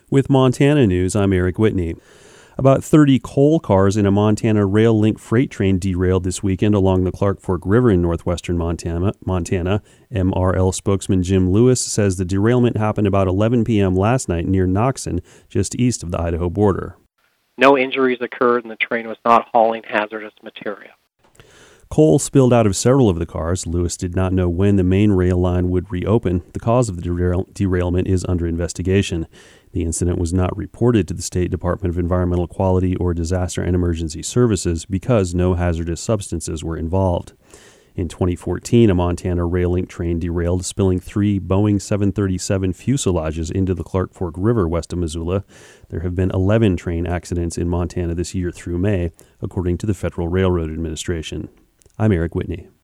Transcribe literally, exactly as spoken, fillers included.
With Montana News, I'm Eric Whitney. About thirty coal cars in a Montana rail link freight train derailed this weekend along the Clark Fork River in northwestern Montana. Montana. M R L spokesman Jim Lewis says the derailment happened about eleven p.m. last night near Noxon, just east of the Idaho border. No injuries occurred and the train was not hauling hazardous material. Coal spilled out of several of the cars. Lewis did not know when the main rail line would reopen. The cause of the derail- derailment is under investigation. The incident was not reported to the State Department of Environmental Quality or Disaster and Emergency Services because no hazardous substances were involved. In twenty fourteen, a Montana rail link train derailed, spilling three Boeing seven thirty-seven fuselages into the Clark Fork River west of Missoula. There have been eleven train accidents in Montana this year through May, according to the Federal Railroad Administration. I'm Eric Whitney.